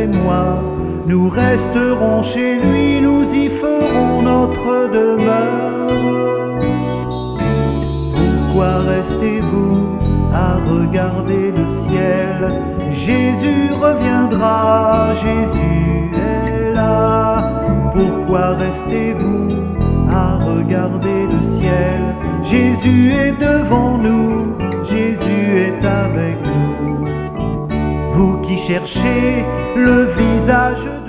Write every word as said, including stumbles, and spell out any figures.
moi, nous resterons chez lui, nous y ferons notre demeure. Pourquoi restez-vous à regarder le ciel? Jésus reviendra, Jésus est là. Pourquoi restez-vous à regarder le ciel? Jésus est devant nous, Jésus est avec nous. Vous qui cherchez le visage de